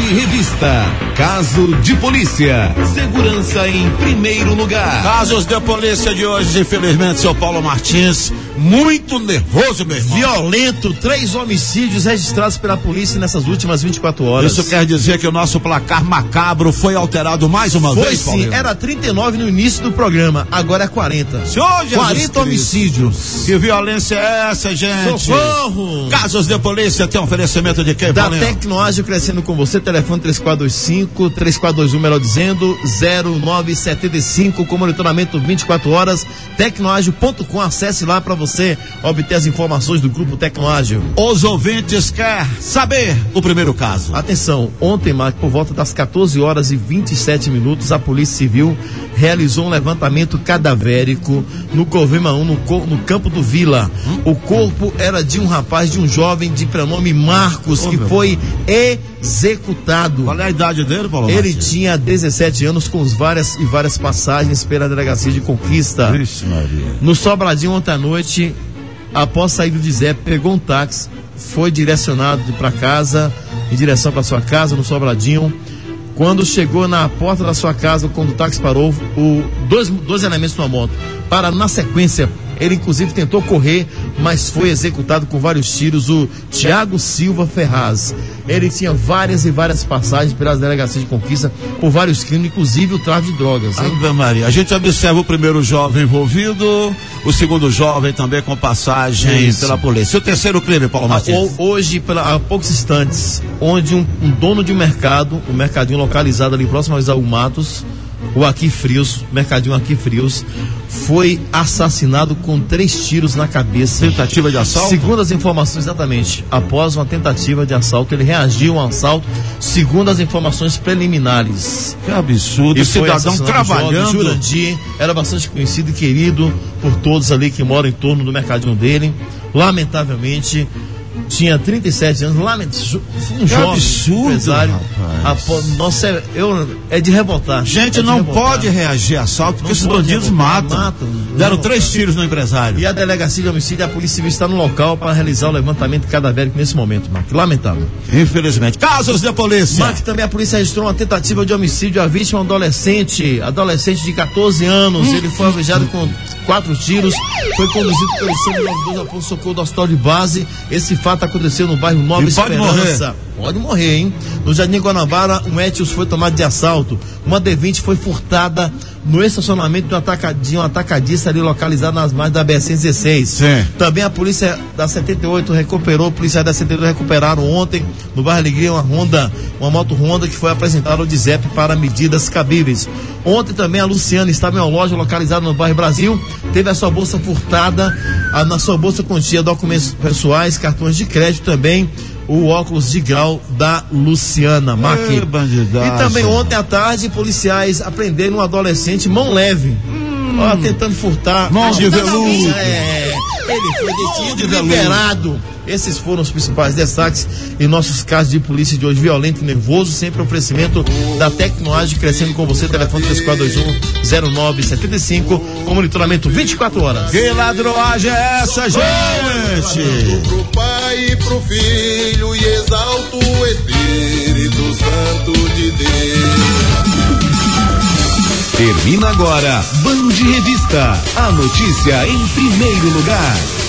Revista. Caso de polícia. Segurança em primeiro lugar. Casos de polícia de hoje, infelizmente, seu Paulo Martins, muito nervoso, meu irmão. Violento, 3 homicídios registrados pela polícia nessas últimas 24 horas. Isso quer dizer que o nosso placar macabro foi alterado mais uma vez, Foi sim, era 39 no início do programa, agora é 40. Senhor Jesus 40 Cristo. Homicídios. Que violência é essa, gente? Socorro! Casos de polícia tem oferecimento de quem, Da Paulinho? Tecnoágio crescendo com você, telefone 3425, 3421, melhor dizendo, 0975, com monitoramento 24 horas, tecnoágio.com, acesse lá para você obter as informações do Grupo Tecnoágio. Os ouvintes querem saber o primeiro caso. Atenção, ontem, Marco, por volta das 14 horas e 27 minutos, a Polícia Civil realizou um levantamento cadavérico no Covema 1, no campo do Vila. O corpo era de um rapaz, de um jovem de prenome Marcos, que foi executado. Qual é a idade dele, Paulo? Ele Martins? tinha 17 anos, com várias passagens pela delegacia de Conquista. Vixe, Maria. No Sobradinho, ontem à noite, após sair do Dizep, pegou um táxi, foi direcionado para casa, em direção para sua casa, no Sobradinho. Quando chegou na porta da sua casa, quando o táxi parou, dois elementos numa moto pararam na sequência. Ele inclusive tentou correr, mas foi executado com vários tiros. O Tiago Silva Ferraz. Ele tinha várias passagens pelas delegacias de Conquista por vários crimes, inclusive o tráfico de drogas. Ave Maria. A gente observa o primeiro jovem envolvido, o segundo jovem também com passagem pela polícia. E o terceiro crime, Paulo Martins? Hoje, há poucos instantes, onde um dono de um mercado, um mercadinho localizado ali próximo ao Isaú Matos, o Aqui Frios, mercadinho Aqui Frios, foi assassinado com 3 tiros na cabeça. Tentativa de assalto? Segundo as informações, exatamente, após uma tentativa de assalto, ele reagiu a um assalto, segundo as informações preliminares. Que absurdo, esse cidadão trabalhando. Jurandir era bastante conhecido e querido por todos ali que moram em torno do mercadinho dele. Lamentavelmente, tinha 37 anos, um jovem absurdo, empresário. Nossa, é de revoltar. Gente, não pode reagir a assalto, porque esses bandidos matam. Deram 3 tiros no empresário. E a delegacia de homicídio, a Polícia Civil está no local para realizar o levantamento cadavérico nesse momento, Mark. Lamentável. Infelizmente. Casos de polícia. Mark, também a polícia registrou uma tentativa de homicídio. A vítima é um adolescente de 14 anos. Ele foi alvejado com 4 tiros. Foi conduzido pelo 192 ao ponto-socorro do hospital de base. Esse fato aconteceu no bairro Nova Esperança. Pode morrer, hein? No Jardim Guanabara, um Etios foi tomado de assalto. Uma D20 foi furtada no estacionamento de um atacadista ali localizado nas margens da BR-116. Sim. Também a polícia da 78 policiais da 78 recuperaram ontem, no bairro Alegria, uma moto Honda que foi apresentada ao DIZEP para medidas cabíveis. Ontem também a Luciana estava em uma loja localizada no bairro Brasil, teve a sua bolsa furtada, na sua bolsa continha documentos pessoais, cartões de crédito também, o óculos de grau da Luciana Maqui. E também ontem à tarde, policiais apreenderam um adolescente mão leve, tentando furtar. Mão de veludo. Ele foi detido e liberado. Esses foram os principais destaques em nossos casos de polícia de hoje. Violento e nervoso, sempre oferecimento da Tecnoágio, crescendo com você, telefone 3421-0975, com monitoramento 24 horas. Que ladroagem é essa, gente? Pro Pai e pro Filho e exalto o Espírito Santo de Deus. Termina agora Band Revista, a notícia em primeiro lugar.